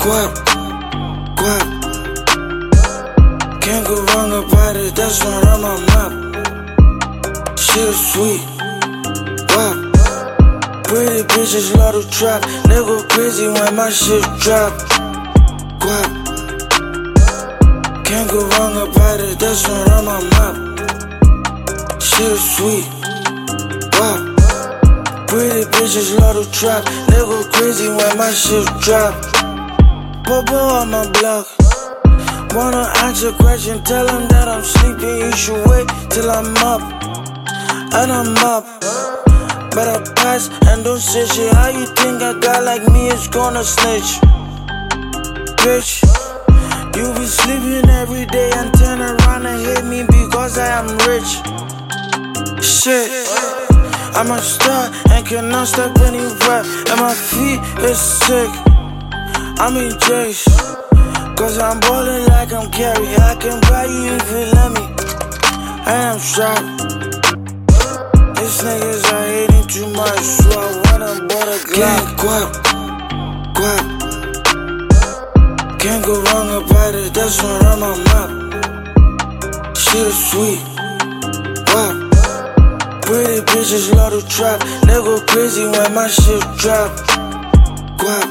guap, guap. Can't go wrong about it, that's one on my map. Shit is sweet, wow. Pretty bitches love to trap. They go crazy when my shit drop. Guap. Can't go wrong about it, that's one on my map. Shit is sweet, wow. Pretty bitches love to trap. They go crazy when my shit drop. Bobo on my block. Wanna ask a question, tell him that I'm sleeping. You should wait till I'm up. And I'm up. But I pass and don't say shit. How you think a guy like me is gonna snitch? Bitch, you be sleeping every day and turn around and hate me because I am rich. Shit, I'm a star and cannot stop anywhere. And my feet is sick. I'm in J's, cause I'm ballin' like I'm Carrie. I can buy you if you let me. I am strapped. These niggas are hating too much, so I wanna buy a Glock. Guap, guap. Can't go wrong about it, that's one on my map. Shit is sweet, wow. Pretty bitches love to trap. They go crazy when my shit drop. Guap.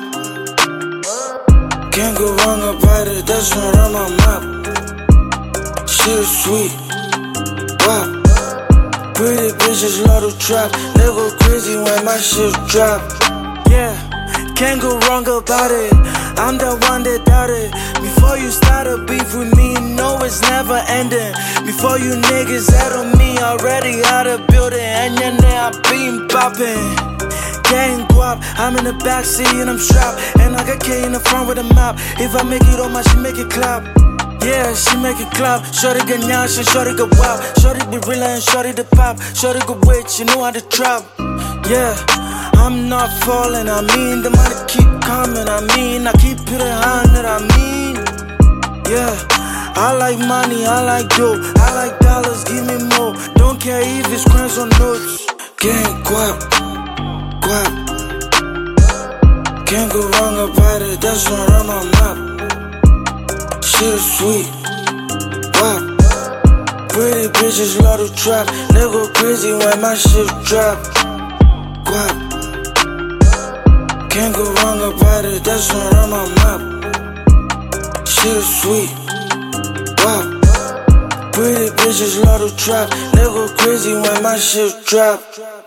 Can't go wrong about it, that's one on my map. Shit is sweet, wow. Pretty bitches love to trap. They go crazy when my shit drop. Yeah, can't go wrong about it. I'm the one that doubted. Before you start a beef with me, you know it's never ending. Before you niggas head on me, already out of building. And your name I been poppin'. Gang guap, I'm in the backseat and I'm strapped. And I got K in the front with a map. If I make it on my, she make it clap. Yeah, she make it clap. Shorty get nyash and shorty get wild. Shorty be real and shorty the pop. Shorty go wait, you know how to trap. Yeah, I'm not falling, I mean the money keep coming, I mean I keep it 100, I mean. Yeah, I like money, I like dope, I like dollars, give me more. Don't care if it's crimes or notes. Gang guap, guap. Can't go wrong about it, that's one on my map. Shit is sweet, wow. Pretty bitches love to trap. They go crazy when my shit drop. Guap. Can't go wrong about it, that's one on my map. Shit is sweet, wow. Pretty bitches love to trap. They go crazy when my shit drop.